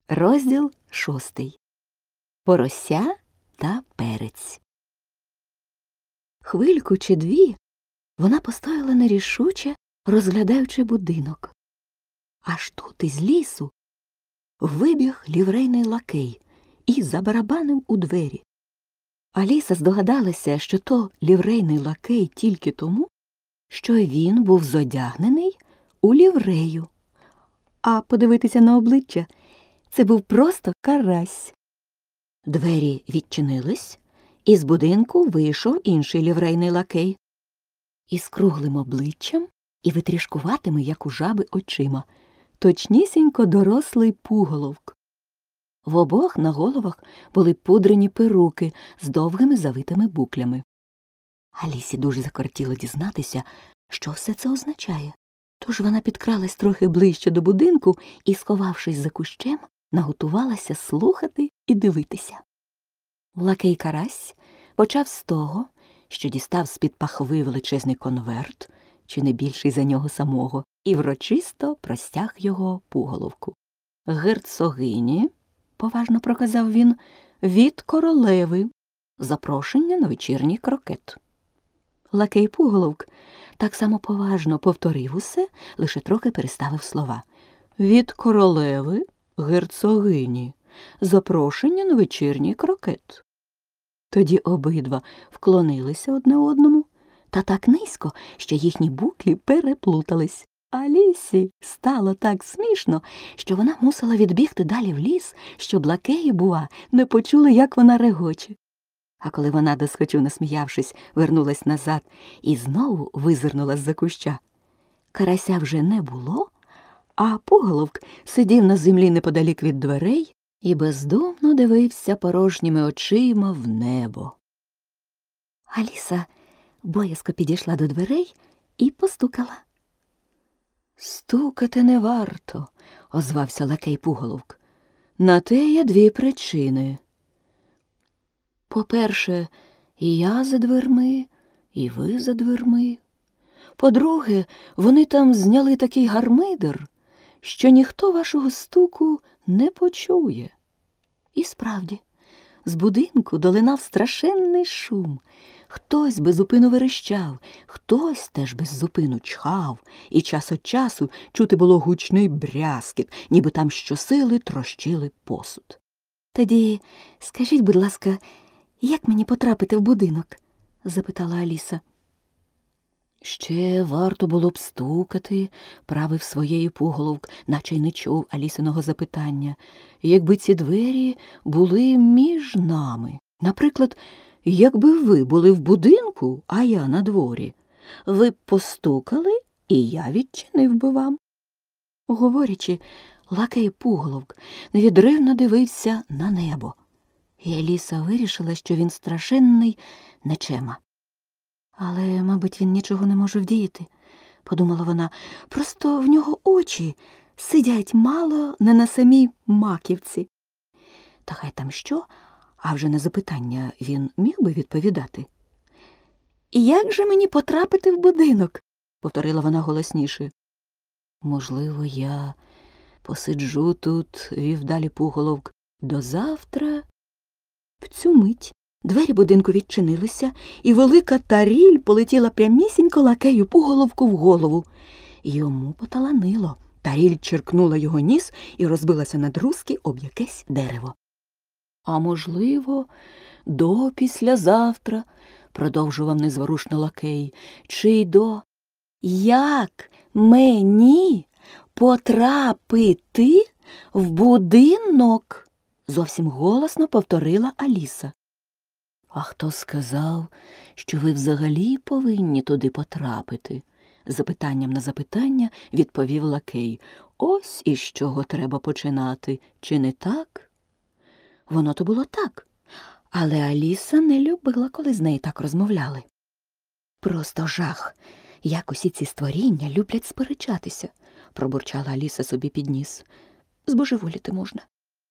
Розділ 6. Порося та перець. Хвильку чи дві вона постояла нерішуче, розглядаючи будинок. Аж тут із лісу вибіг ліврейний лакей і забарабанив у двері. Аліса здогадалася, що то ліврейний лакей тільки тому, що він був зодягнений у ліврею. А подивитися на обличчя – це був просто Карась. Двері відчинились, і з будинку вийшов інший ліврейний лакей. Із круглим обличчям і витрішкуватими, як у жаби, очима. Точнісінько дорослий пуголовк. В обох на головах були пудрені перуки з довгими завитими буклями. Алісі дуже закортіло дізнатися, що все це означає. Тож вона підкралась трохи ближче до будинку і, сховавшись за кущем, наготувалася слухати і дивитися. Лакей Карась почав з того, що дістав з-під пахви величезний конверт, чи не більший за нього самого, і врочисто простяг його пуголовку. «Герцогині», – поважно проказав він, – «від королеви. Запрошення на вечірній крокет». Лакей Пуголовк так само поважно повторив усе, лише трохи переставив слова. «Від королеви, герцогині. Запрошення на вечірній крокет». Тоді обидва вклонилися одне одному, та так низько, що їхні буклі переплутались. Алісі стало так смішно, що вона мусила відбігти далі в ліс, щоб лакеї, бува, не почули, як вона регоче. А коли вона, досхочу насміявшись, вернулась назад і знову визирнула з-за куща, Карася вже не було, а Пуголовк сидів на землі неподалік від дверей і бездумно дивився порожніми очима в небо. Аліса боязко підійшла до дверей і постукала. «Стукати не варто», – озвався лакей Пуголовк. «На те є дві причини. По-перше, і я за дверми, і ви за дверми. По-друге, вони там зняли такий гармидер, що ніхто вашого стуку не почує». І справді, з будинку долинав страшенний шум. Хтось безупину верещав, хтось теж беззупину чхав, і час від часу чути було гучний брязкіт, ніби там щосили трощили посуд. «Тоді скажіть, будь ласка, як мені потрапити в будинок?» – запитала Аліса. «Ще варто було б стукати», – правив своєю Пуголовк, наче й не чув Алісиного запитання, «якби ці двері були між нами. Наприклад, якби ви були в будинку, а я на дворі, ви б постукали, і я відчинив би вам». Говорячи, лакей Пуголовк невідривно дивився на небо. І Аліса вирішила, що він страшенний нечема. «Але, мабуть, він нічого не може вдіяти», – подумала вона. «Просто в нього очі сидять мало не на самій маківці». Та хай там що, а вже на запитання він міг би відповідати. «Як же мені потрапити в будинок?» – повторила вона голосніше. «Можливо, я посиджу тут», – вів далі Пуголовк, – «до завтра». В цю мить двері будинку відчинилися, і велика таріль полетіла прямісінько лакею Пуголовку в голову. Йому поталанило. Таріль черкнула його ніс і розбилася на друзки об якесь дерево. «А можливо, до післязавтра», – продовжував незворушно лакей, – «чи й до...» «Як мені потрапити в будинок?» – зовсім голосно повторила Аліса. «А хто сказав, що ви взагалі повинні туди потрапити?» – запитанням на запитання відповів лакей. «Ось із чого треба починати, чи не так?» Воно то було так, але Аліса не любила, коли з нею так розмовляли. «Просто жах, як усі ці створіння люблять сперечатися», – пробурчала Аліса собі під ніс. «Збожеволіти можна».